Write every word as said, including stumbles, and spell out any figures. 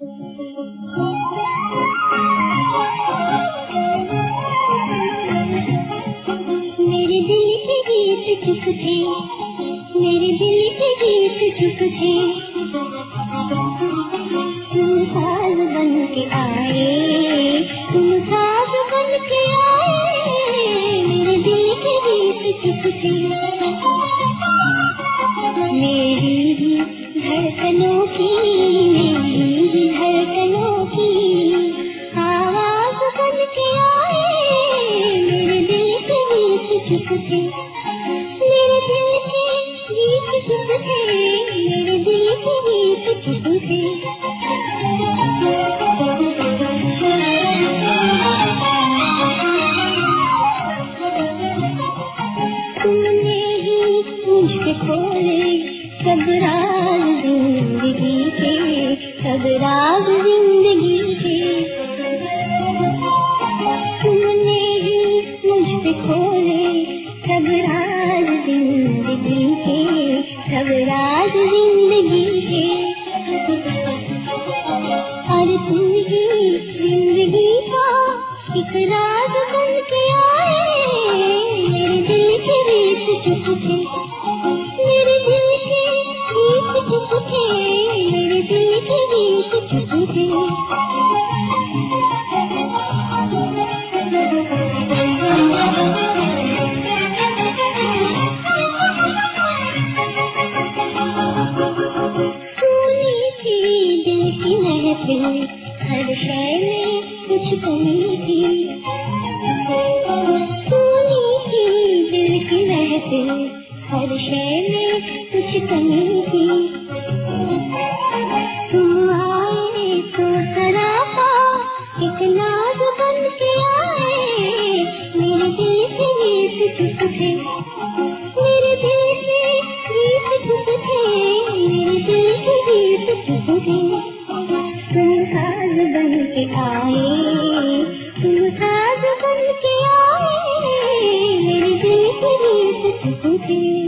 मेरे दिल के गीत चुप थे, मेरे दिल के गीत चुप थे, तुम साज बन के आए, तुम साज बन के आए, मेरे दिल के गीत चुप थे। मेरी भी धड़कनों की, मेरी भी धड़कनों की आवाज बन के आए, मेरे दिल के गीत चुप थे, मेरे दिल के गीत चुप थे, मेरे दिल के गीत चुप थे। तुमने ही मुझसे खोले सब राज जिंदगी के, सब राज जिंदगी के, तुमने ही मुझसे खोले सब राज जिंदगी के, सब राज जिंदगी के, और तुम ही जिंदगी का एक राज बन के आए, मेरे दिल के गीत चुप थे, मेरे दिल के गीत चुप थे, मेरे दिल के गीत चुप थे। सुनी थी दिल की महफिल, हर शय में कुछ कमी थी, सुनी थी दिल की महफिल, हर शय में कुछ कमी थी, तुम आए तो सरापा एक नाज बन के आए, मेरे दिल के गीत चुप थे, मेरे दिल के गीत चुप थे, मेरे दिल के गीत चुप थे। तुम साज बन के आए, तुम साज बन के आए, मेरे दिल के गीत चुप थे।